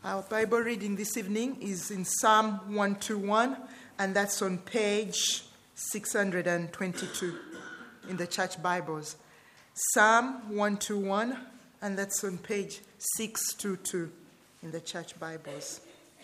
Our Bible reading this evening is in Psalm 121, and that's on page 622 in the church Bibles. Psalm 121, and that's on page 622 in the church Bibles.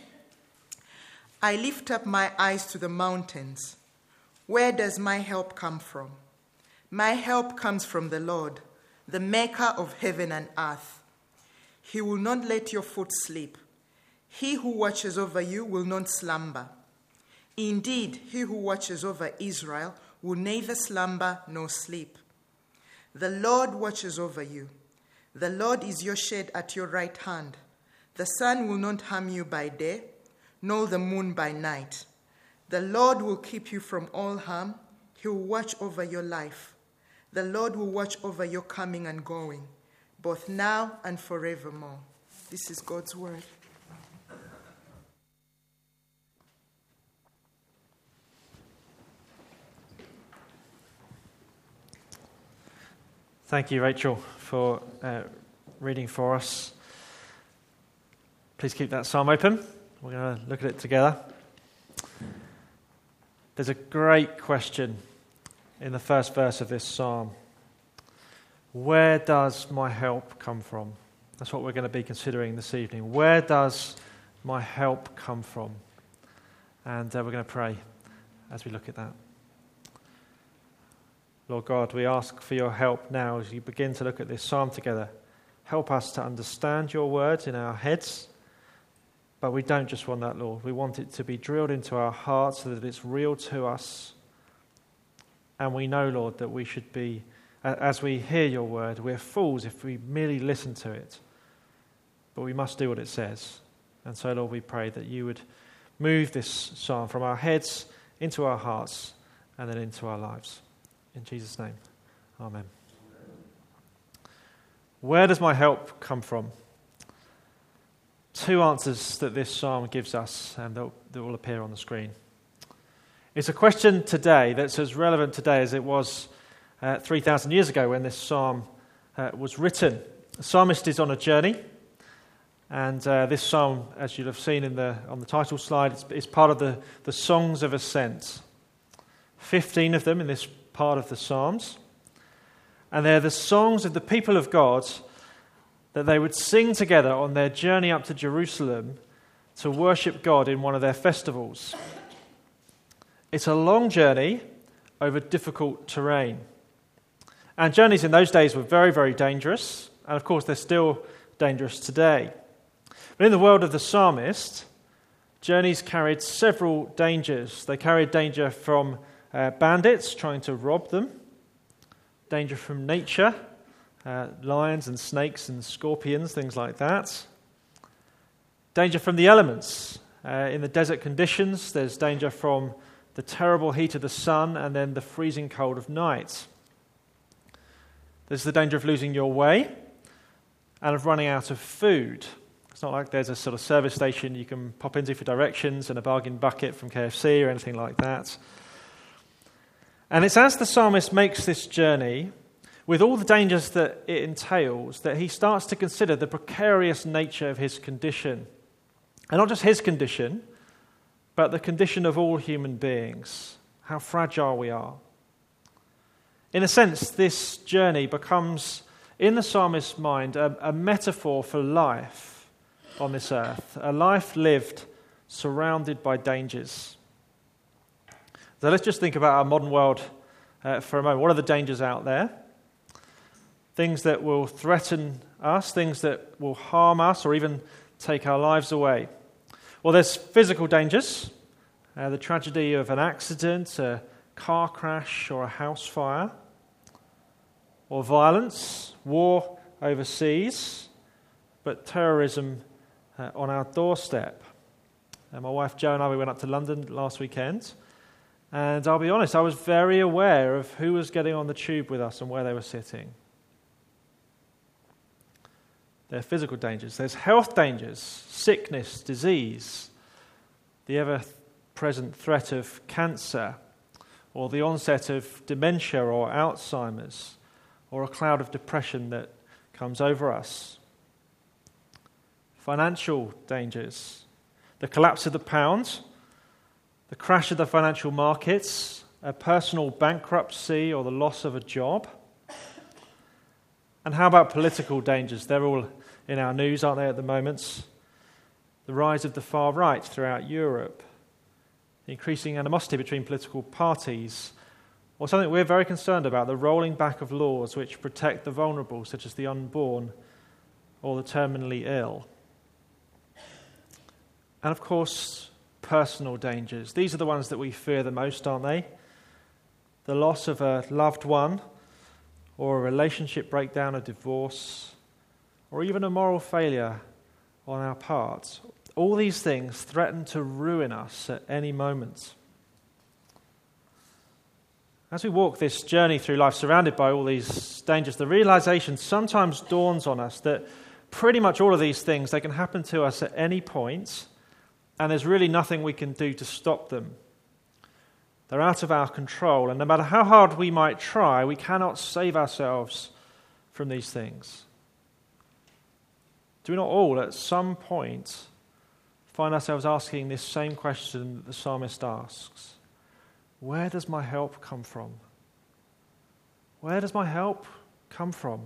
I lift up my eyes to the mountains. Where does my help come from? My help comes from the Lord, the maker of heaven and earth. He will not let your foot slip. He who watches over you will not slumber. Indeed, he who watches over Israel will neither slumber nor sleep. The Lord watches over you. The Lord is your shade at your right hand. The sun will not harm you by day, nor the moon by night. The Lord will keep you from all harm. He will watch over your life. The Lord will watch over your coming and going, both now and forevermore. This is God's word. Thank you, Rachel, for reading for us. Please keep that psalm open. We're going to look at it together. There's a great question in the first verse of this psalm. Where does my help come from? That's what we're going to be considering this evening. Where does my help come from? And we're going to pray as we look at that. Lord God, we ask for your help now as you begin to look at this psalm together. Help us to understand your words in our heads, but we don't just want that, Lord. We want it to be drilled into our hearts so that it's real to us. And we know, Lord, that we should be, as we hear your word, we're fools if we merely listen to it. But we must do what it says. And so, Lord, we pray that you would move this psalm from our heads into our hearts and then into our lives. In Jesus' name, amen. Where does my help come from? Two answers that this psalm gives us, and that will appear on the screen. It's a question today that's as relevant today as it was 3,000 years ago when this psalm was written. The psalmist is on a journey, and this psalm, as you'll have seen on the title slide, is part of the Songs of Ascent. 15 of them in this part of the Psalms. And they're the songs of the people of God that they would sing together on their journey up to Jerusalem to worship God in one of their festivals. It's a long journey over difficult terrain. And journeys in those days were very, very dangerous. And of course, they're still dangerous today. But in the world of the psalmist, journeys carried several dangers. They carried danger from bandits trying to rob them, danger from nature, lions and snakes and scorpions, things like that. Danger from the elements. In the desert conditions, there's danger from the terrible heat of the sun and then the freezing cold of night. There's the danger of losing your way and of running out of food. It's not like there's a sort of service station you can pop into for directions and a bargain bucket from KFC or anything like that. And it's as the psalmist makes this journey, with all the dangers that it entails, that he starts to consider the precarious nature of his condition. And not just his condition, but the condition of all human beings, how fragile we are. In a sense, this journey becomes, in the psalmist's mind, a metaphor for life on this earth, a life lived surrounded by dangers. So let's just think about our modern world for a moment. What are the dangers out there? Things that will threaten us, things that will harm us or even take our lives away. Well, there's physical dangers, the tragedy of an accident, a car crash or a house fire, or violence, war overseas, but terrorism on our doorstep. My wife Jo and I, we went up to London last weekend. And I'll be honest, I was very aware of who was getting on the tube with us and where they were sitting. There are physical dangers. There's health dangers, sickness, disease, the ever-present threat of cancer, or the onset of dementia or Alzheimer's, or a cloud of depression that comes over us. financial dangers, the collapse of the pound, the crash of the financial markets, a personal bankruptcy or the loss of a job. And how about political dangers? They're all in our news, aren't they, at the moment? The rise of the far right throughout Europe, the increasing animosity between political parties, or something we're very concerned about, the rolling back of laws which protect the vulnerable, such as the unborn or the terminally ill. And of course, personal dangers. These are the ones that we fear the most, aren't they? The loss of a loved one, or a relationship breakdown, a divorce, or even a moral failure on our part. All these things threaten to ruin us at any moment. As we walk this journey through life surrounded by all these dangers, the realization sometimes dawns on us that pretty much all of these things, they can happen to us at any point, and there's really nothing we can do to stop them. They're out of our control, and no matter how hard we might try, we cannot save ourselves from these things. Do we not all, at some point, find ourselves asking this same question that the psalmist asks? Where does my help come from? Where does my help come from?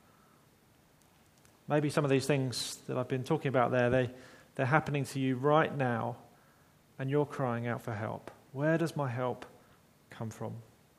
Maybe some of these things that I've been talking about there, they're happening to you right now, and you're crying out for help. Where does my help come from?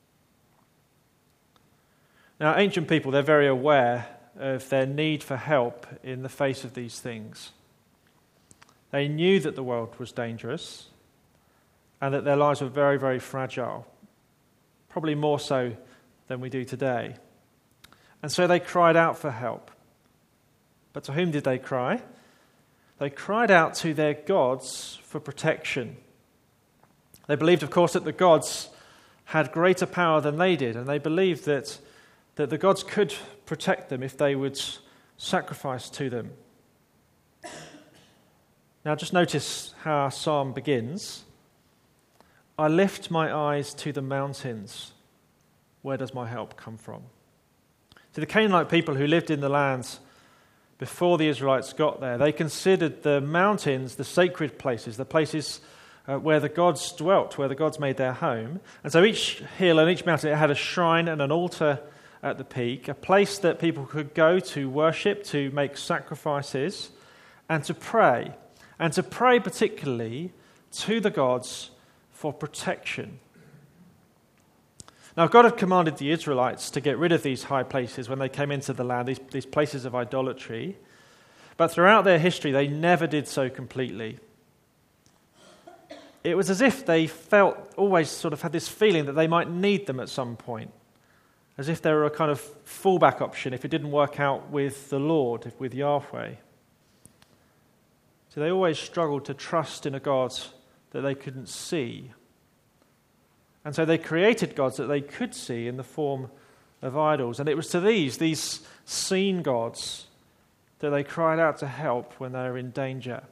Now, ancient people, they're very aware of their need for help in the face of these things. They knew that the world was dangerous and that their lives were very, very fragile, probably more so than we do today. And so they cried out for help. But to whom did they cry? They cried out to their gods for protection. They believed, of course, that the gods had greater power than they did, and they believed that the gods could protect them if they would sacrifice to them. Now, just notice how our psalm begins. I lift my eyes to the mountains. Where does my help come from? To the Canaanite people who lived in the lands before the Israelites got there, they considered the mountains the sacred places, the places where the gods dwelt, where the gods made their home. And so each hill and each mountain, it had a shrine and an altar at the peak, a place that people could go to worship, to make sacrifices, and to pray. And to pray particularly to the gods for protection. Now, God had commanded the Israelites to get rid of these high places when they came into the land, these places of idolatry. But throughout their history, they never did so completely. It was as if they always sort of had this feeling that they might need them at some point, as if they were a kind of fallback option if it didn't work out with the Lord, with Yahweh. So they always struggled to trust in a God that they couldn't see. And so they created gods that they could see in the form of idols. And it was to these seen gods, that they cried out to help when they were in danger.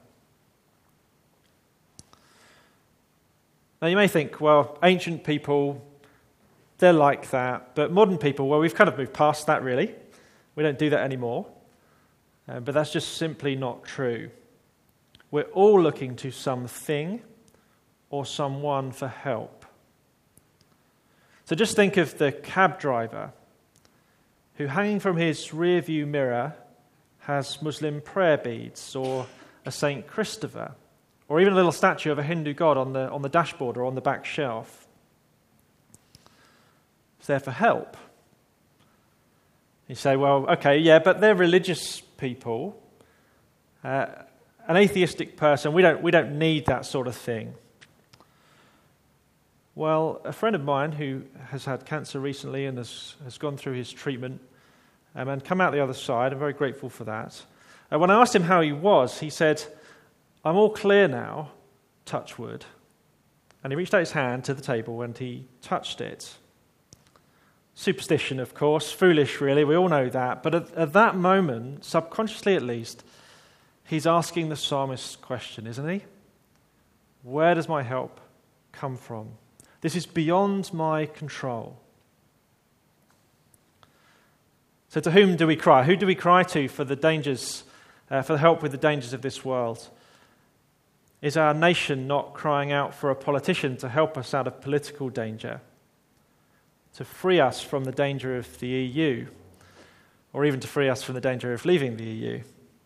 Now you may think, well, ancient people, they're like that. But modern people, well, we've kind of moved past that, really. We don't do that anymore. But that's just simply not true. We're all looking to something or someone for help. So just think of the cab driver who, hanging from his rearview mirror, has Muslim prayer beads or a Saint Christopher, or even a little statue of a Hindu god on the dashboard or on the back shelf. It's there for help. You say, well, okay, yeah, but they're religious people. An atheistic person, we don't need that sort of thing. Well, a friend of mine who has had cancer recently and has gone through his treatment and come out the other side, I'm very grateful for that. When I asked him how he was, he said, I'm all clear now, touch wood. And he reached out his hand to the table and he touched it. Superstition, of course, foolish really, we all know that. But at that moment, subconsciously at least, he's asking the psalmist's question, isn't he? Where does my help come from? This is beyond my control. So to whom do we cry? Who do we cry to for the dangers for help with the dangers of this world? Is our nation not crying out for a politician to help us out of political danger, to free us from the danger of the EU, or even to free us from the danger of leaving the EU?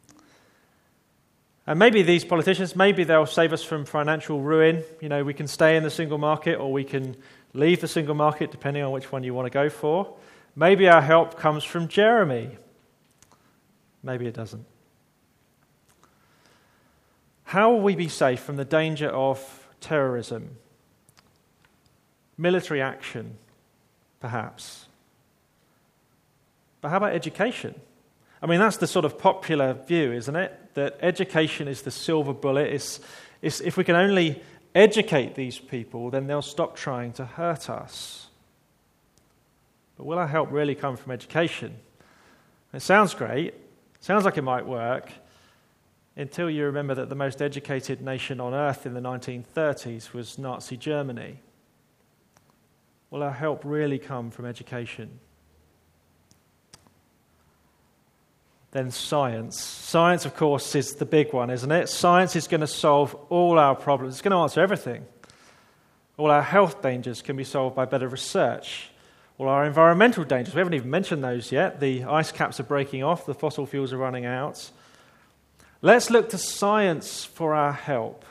And maybe these politicians, maybe they'll save us from financial ruin. We can stay in the single market or we can leave the single market, depending on which one you want to go for. Maybe our help comes from Jeremy. Maybe it doesn't. How will we be safe from the danger of terrorism? Military action, perhaps. But how about education? That's the sort of popular view, isn't it? That education is the silver bullet. It's if we can only educate these people, then they'll stop trying to hurt us. But will our help really come from education? It sounds great. Sounds like it might work, until you remember that the most educated nation on earth in the 1930s was Nazi Germany. Will our help really come from education? Then science. Science, of course, is the big one, isn't it? Science is going to solve all our problems. It's going to answer everything. All our health dangers can be solved by better research. All our environmental dangers, we haven't even mentioned those yet. The ice caps are breaking off, the fossil fuels are running out. Let's look to science for our help.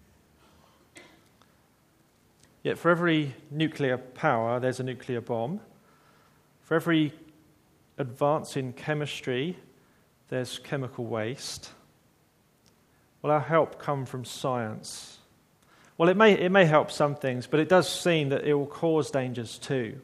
Yet for every nuclear power, there's a nuclear bomb. For every advance in chemistry, there's chemical waste. Will our help come from science? Well, it may help some things, but it does seem that it will cause dangers too.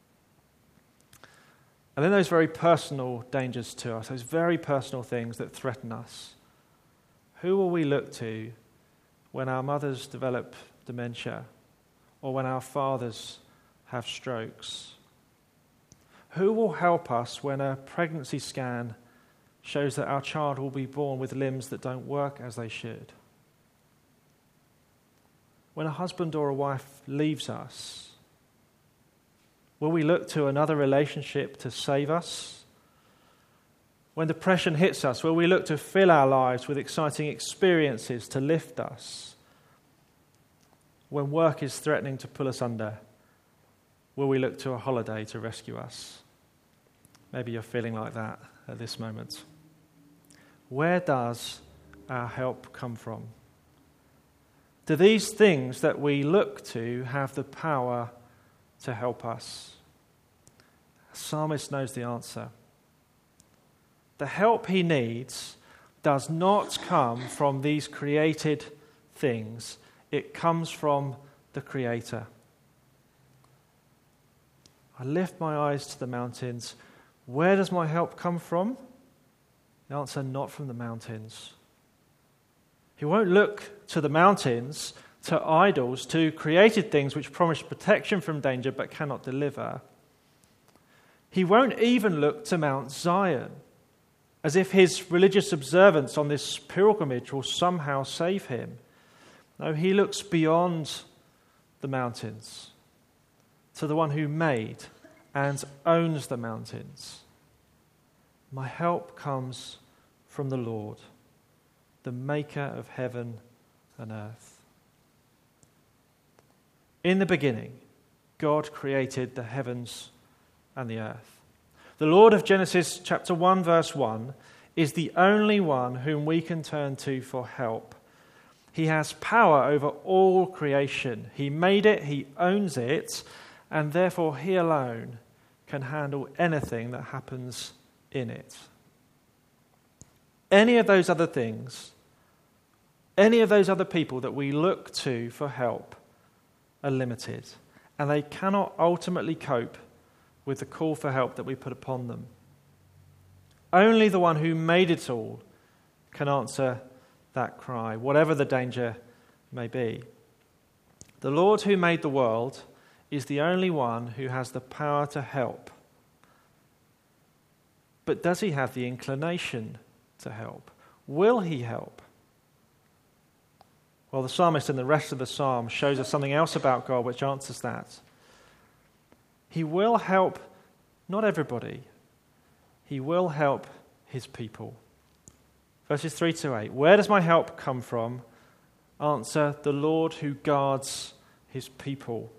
And then those very personal dangers to us, those very personal things that threaten us. Who will we look to when our mothers develop dementia or when our fathers have strokes? Who will help us when a pregnancy scan shows that our child will be born with limbs that don't work as they should? When a husband or a wife leaves us, will we look to another relationship to save us? When depression hits us, will we look to fill our lives with exciting experiences to lift us? When work is threatening to pull us under, will we look to a holiday to rescue us? Maybe you're feeling like that at this moment. Where does our help come from? Do these things that we look to have the power to help us? The psalmist knows the answer. The help he needs does not come from these created things. It comes from the Creator. I lift my eyes to the mountains. Where does my help come from? The answer, not from the mountains. He won't look to the mountains, to idols, to created things which promise protection from danger but cannot deliver. He won't even look to Mount Zion, as if his religious observance on this pilgrimage will somehow save him. No, he looks beyond the mountains, to the one who made and owns the mountains. My help comes from the Lord, the maker of heaven and earth. In the beginning, God created the heavens and the earth. The Lord of Genesis chapter 1 verse 1 is the only one whom we can turn to for help. He has power over all creation. He made it, he owns it, and therefore he alone can handle anything that happens in it. Any of those other things, any of those other people that we look to for help are limited, and they cannot ultimately cope with the call for help that we put upon them. Only the one who made it all can answer that cry, whatever the danger may be. The Lord who made the world is the only one who has the power to help. But does he have the inclination to help? Will he help? Well, the psalmist in the rest of the psalm shows us something else about God which answers that. He will help not everybody. He will help his people. Verses 3 to 8. Where does my help come from? Answer, the Lord who guards his people.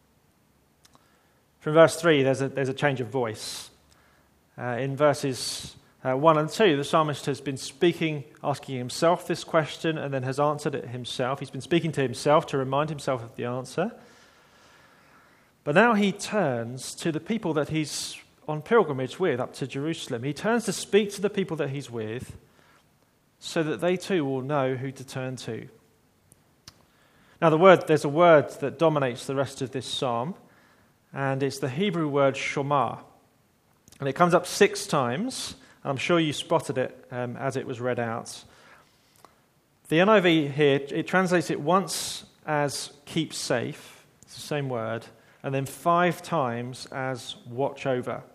From verse 3, there's a change of voice. In verses 1 and 2, the psalmist has been speaking, asking himself this question, and then has answered it himself. He's been speaking to himself to remind himself of the answer. But now he turns to the people that he's on pilgrimage with up to Jerusalem. He turns to speak to the people that he's with so that they too will know who to turn to. Now there's a word that dominates the rest of this psalm, and it's the Hebrew word shomah. And it comes up 6 times. I'm sure you spotted it as it was read out. The NIV here, it translates it once as keep safe, it's the same word, and then 5 times as watch over.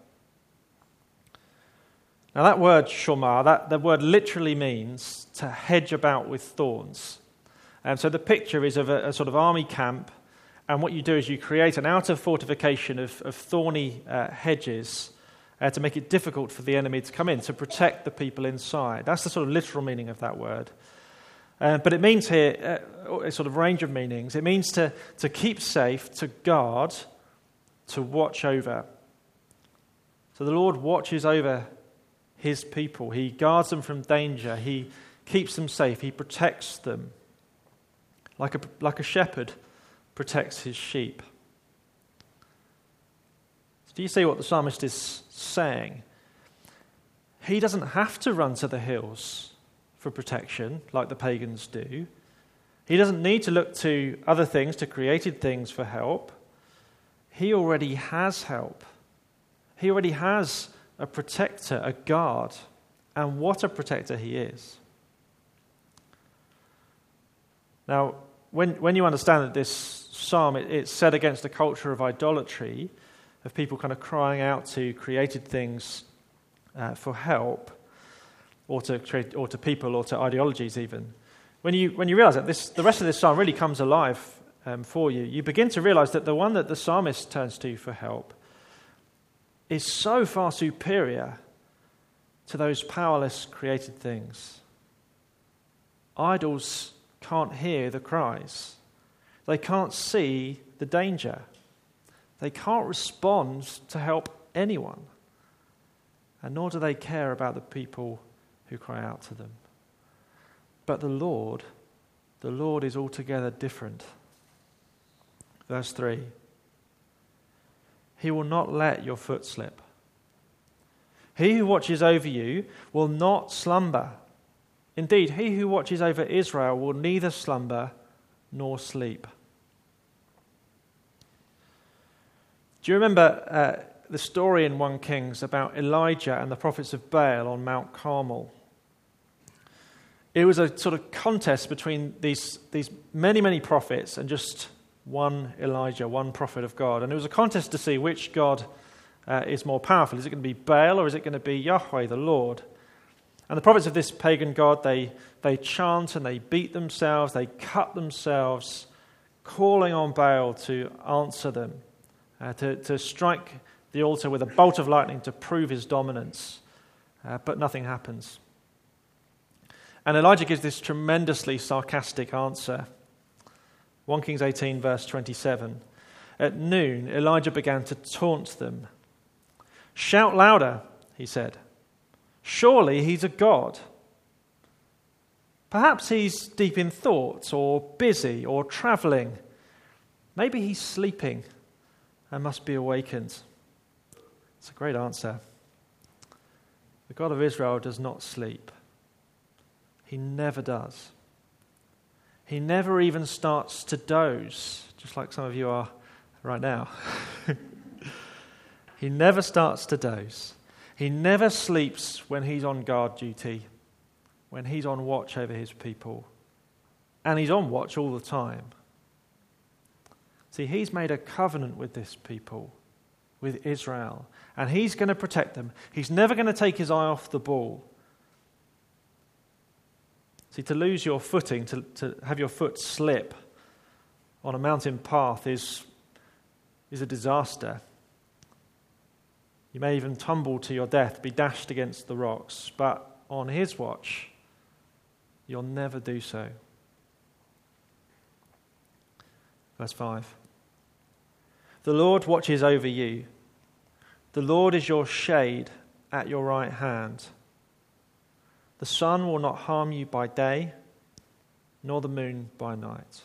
Now that word shomah, that word literally means to hedge about with thorns. And so the picture is of a sort of army camp, and what you do is you create an outer fortification of thorny hedges to make it difficult for the enemy to come in, to protect the people inside. That's the sort of literal meaning of that word. But it means here a sort of range of meanings. It means to keep safe, to guard, to watch over. So the Lord watches over his people. He guards them from danger. He keeps them safe. He protects them like a shepherd protects his sheep. So do you see what the psalmist is saying? He doesn't have to run to the hills for protection like the pagans do. He doesn't need to look to other things, to created things for help. He already has help. He already has a protector, a guard, and what a protector he is. Now, when you understand that this psalm, it's set against a culture of idolatry, of people kind of crying out to created things for help, or to people, or to ideologies even. When you realize that the rest of this psalm really comes alive for you, you begin to realize that the one that the psalmist turns to for help is so far superior to those powerless created things. Idols can't hear the cries. They can't see the danger. They can't respond to help anyone. And nor do they care about the people who cry out to them. But the Lord is altogether different. Verse 3. He will not let your foot slip. He who watches over you will not slumber. Indeed, he who watches over Israel will neither slumber nor sleep. Do you remember the story in 1 Kings about Elijah and the prophets of Baal on Mount Carmel? It was a sort of contest between these many, many prophets and just one Elijah, one prophet of God. And it was a contest to see which God is more powerful. Is it going to be Baal or is it going to be Yahweh, the Lord? And the prophets of this pagan god, they chant and they beat themselves, they cut themselves, calling on Baal to answer them, to strike the altar with a bolt of lightning to prove his dominance. But nothing happens. And Elijah gives this tremendously sarcastic answer. 1 Kings 18, verse 27. At noon, Elijah began to taunt them. "Shout louder," he said. "Surely he's a god. Perhaps he's deep in thought or busy or traveling. Maybe he's sleeping and must be awakened." It's a great answer. The God of Israel does not sleep. He never does. He never even starts to doze, just like some of you are right now. He never starts to doze. He never sleeps when he's on guard duty, when he's on watch over his people. And he's on watch all the time. See, he's made a covenant with this people, with Israel, and he's going to protect them. He's never going to take his eye off the ball. See, to lose your footing, to have your foot slip on a mountain path is a disaster. You may even tumble to your death, be dashed against the rocks. But on his watch, You'll never do so. Verse 5. The Lord watches over you. The Lord is your shade at your right hand. The sun will not harm you by day, nor the moon by night.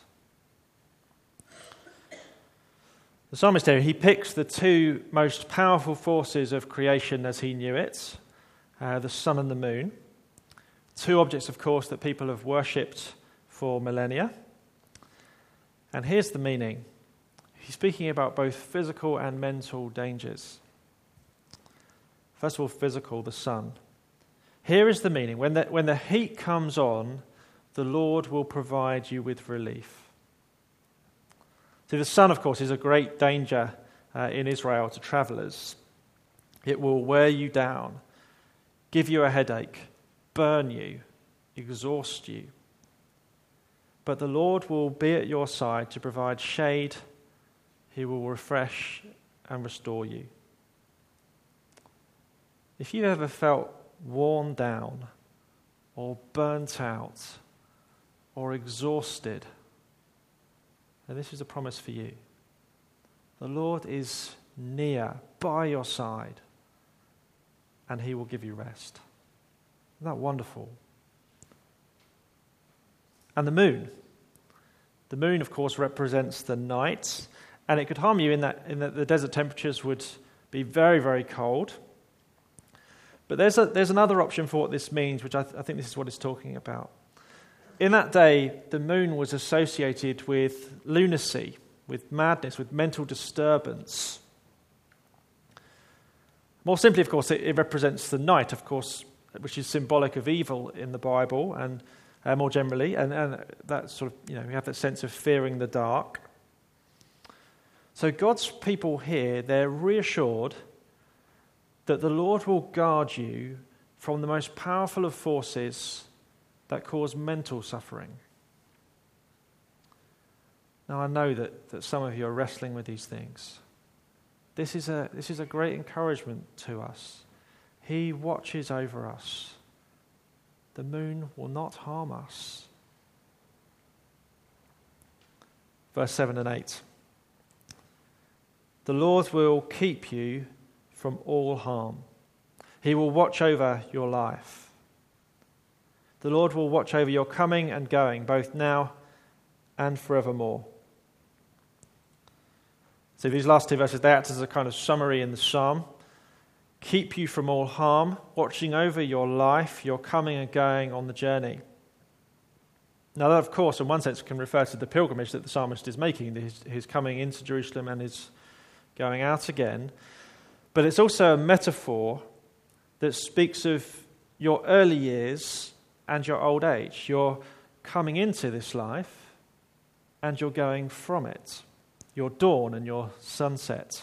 The psalmist here, he picks the two most powerful forces of creation as he knew it, the sun and the moon. Two objects, of course, that people have worshipped for millennia. And here's the meaning. He's speaking about both physical and mental dangers. First of all, physical, the sun. Here is the meaning. When the heat comes on, the Lord will provide you with relief. See, the sun, of course, is a great danger in Israel to travelers. It will wear you down, give you a headache, burn you, exhaust you. But the Lord will be at your side to provide shade. He will refresh and restore you. If you've ever felt worn down or burnt out or exhausted, then this is a promise for you. The Lord is near, by your side, and he will give you rest. Isn't that wonderful? And the moon. The moon, of course, represents the night, and it could harm you in that the desert temperatures would be very, very cold. But there's another option for what this means, which I think this is what it's talking about. In that day, the moon was associated with lunacy, with madness, with mental disturbance. More simply, of course, it represents the night, of course, which is symbolic of evil in the Bible and more generally, and that sort of, we have that sense of fearing the dark. So God's people here, they're reassured that the Lord will guard you from the most powerful of forces that cause mental suffering. Now, I know that some of you are wrestling with these things. This is a great encouragement to us. He watches over us. The moon will not harm us. Verse 7 and 8. The Lord will keep you from all harm. He will watch over your life. The Lord will watch over your coming and going, both now and forevermore. So these last two verses, they act as a kind of summary in the psalm. Keep you from all harm, watching over your life, your coming and going on the journey. Now that, of course, in one sense can refer to the pilgrimage that the psalmist is making, his coming into Jerusalem and his going out again. But it's also a metaphor that speaks of your early years and your old age. You're coming into this life and you're going from it. Your dawn and your sunset.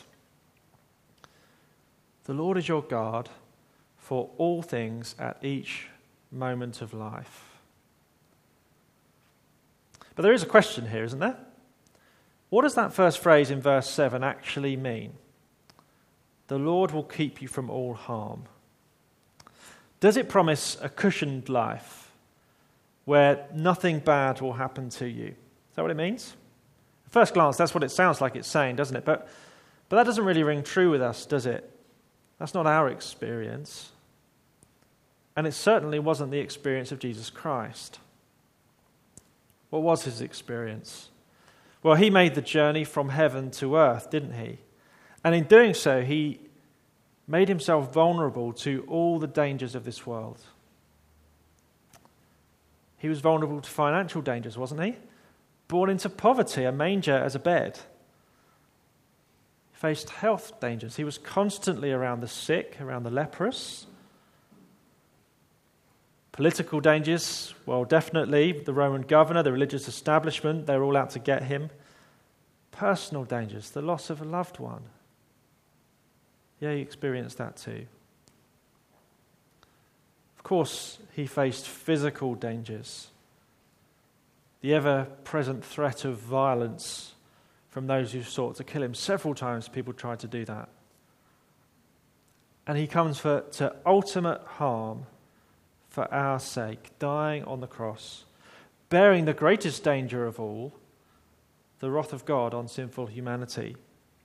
The Lord is your guard for all things at each moment of life. But there is a question here, isn't there? What does that first phrase in verse 7 actually mean? The Lord will keep you from all harm. Does it promise a cushioned life where nothing bad will happen to you? Is that what it means? At first glance, that's what it sounds like it's saying, doesn't it? But that doesn't really ring true with us, does it? That's not our experience. And it certainly wasn't the experience of Jesus Christ. What was his experience? Well, he made the journey from heaven to earth, didn't he? And in doing so, he made himself vulnerable to all the dangers of this world. He was vulnerable to financial dangers, wasn't he? Born into poverty, a manger as a bed. He faced health dangers. He was constantly around the sick, around the leprous. Political dangers, well, definitely. The Roman governor, the religious establishment, they're all out to get him. Personal dangers, the loss of a loved one. Yeah, he experienced that too. Of course, he faced physical dangers. The ever-present threat of violence from those who sought to kill him. Several times people tried to do that. And he comes to ultimate harm for our sake, dying on the cross, bearing the greatest danger of all, the wrath of God on sinful humanity.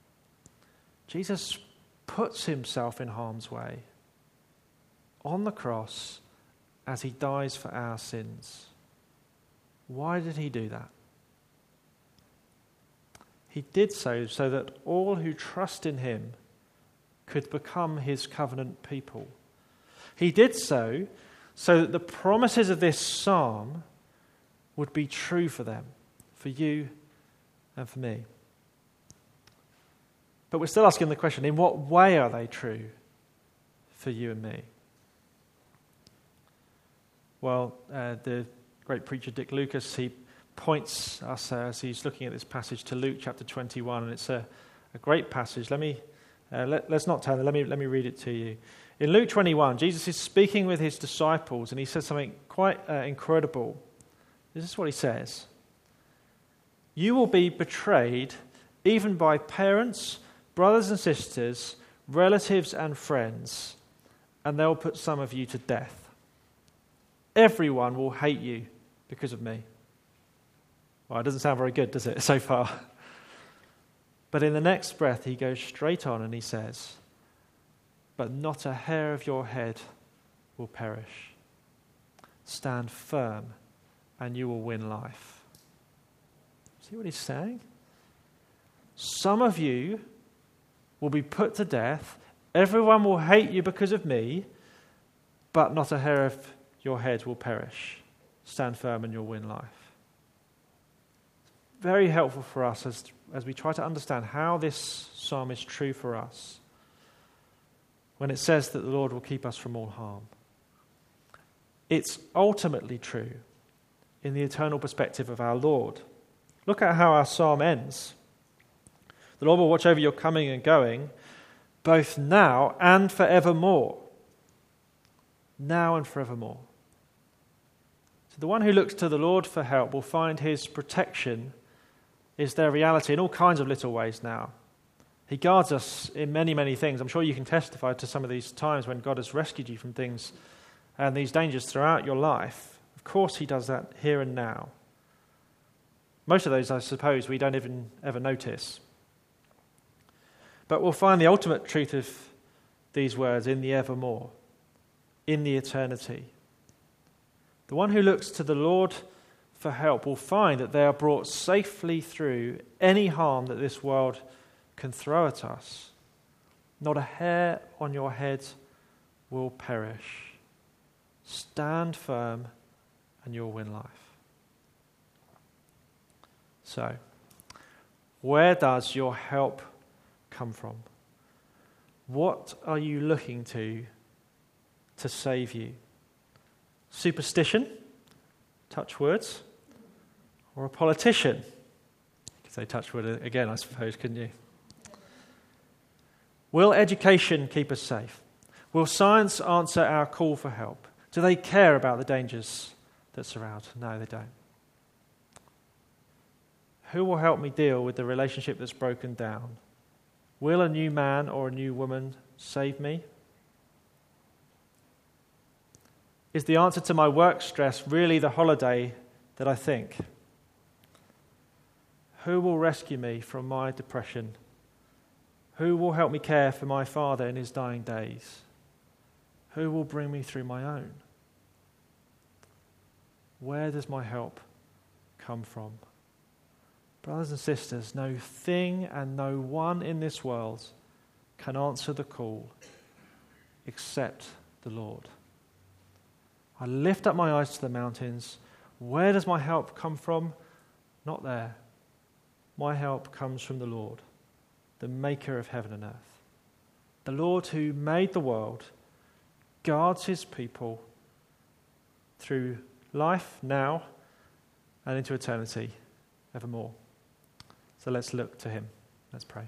Jesus puts himself in harm's way on the cross as he dies for our sins. Why did he do that? He did so that all who trust in him could become his covenant people. He did so that the promises of this psalm would be true for them, for you and for me. But we're still asking the question, in what way are they true for you and me? Well, the great preacher Dick Lucas, he points us as he's looking at this passage to Luke chapter 21, and it's a great passage. Let's not turn there. Let me read it to you. In Luke 21, Jesus is speaking with his disciples, and he says something quite incredible. This is what he says. You will be betrayed even by parents, brothers and sisters, relatives and friends, and they'll put some of you to death. Everyone will hate you because of me. Well, it doesn't sound very good, does it, so far? But in the next breath, he goes straight on and he says, but not a hair of your head will perish. Stand firm and you will win life. See what he's saying? Some of you will be put to death. Everyone will hate you because of me, but not a hair of your head will perish. Stand firm and you'll win life. Very helpful for us as we try to understand how this psalm is true for us when it says that the Lord will keep us from all harm. It's ultimately true in the eternal perspective of our Lord. Look at how our psalm ends. The Lord will watch over your coming and going, both now and forevermore. Now and forevermore. So the one who looks to the Lord for help will find his protection is their reality in all kinds of little ways now. He guards us in many, many things. I'm sure you can testify to some of these times when God has rescued you from things and these dangers throughout your life. Of course he does that here and now. Most of those, I suppose, we don't even ever notice. But we'll find the ultimate truth of these words in the evermore, in the eternity. The one who looks to the Lord for help will find that they are brought safely through any harm that this world can throw at us. Not a hair on your head will perish. Stand firm and you'll win life. So, where does your help come from? What are you looking to save you? Superstition? Touch words? Or a politician? You could say touch wood again, I suppose, couldn't you? Will education keep us safe? Will science answer our call for help? Do they care about the dangers that surround? No, they don't. Who will help me deal with the relationship that's broken down? Will a new man or a new woman save me? Is the answer to my work stress really the holiday that I think? Who will rescue me from my depression? Who will help me care for my father in his dying days? Who will bring me through my own? Where does my help come from? Brothers and sisters, no thing and no one in this world can answer the call except the Lord. I lift up my eyes to the mountains. Where does my help come from? Not there. My help comes from the Lord, the maker of heaven and earth. The Lord who made the world guards his people through life now and into eternity evermore. So let's look to him. Let's pray.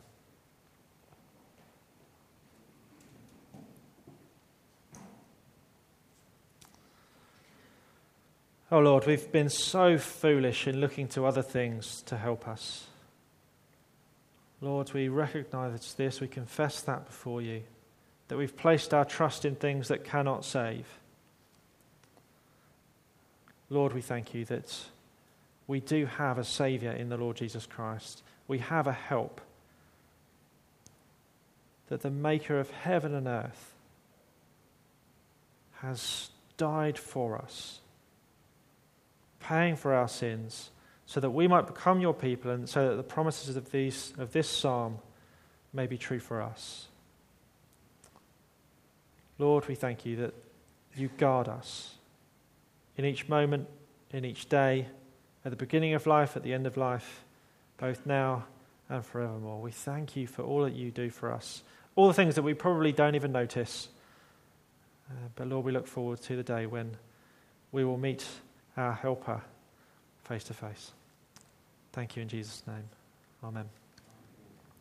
Oh Lord, we've been so foolish in looking to other things to help us. Lord, we recognize this, we confess that before you, that we've placed our trust in things that cannot save. Lord, we thank you that we do have a Saviour in the Lord Jesus Christ. We have a help. That the Maker of heaven and earth has died for us, paying for our sins, so that we might become your people, and so that the promises of this psalm may be true for us. Lord, we thank you that you guard us in each moment, in each day, at the beginning of life, at the end of life, both now and forevermore. We thank you for all that you do for us, all the things that we probably don't even notice. But Lord, we look forward to the day when we will meet our helper face to face. Thank you in Jesus' name. Amen.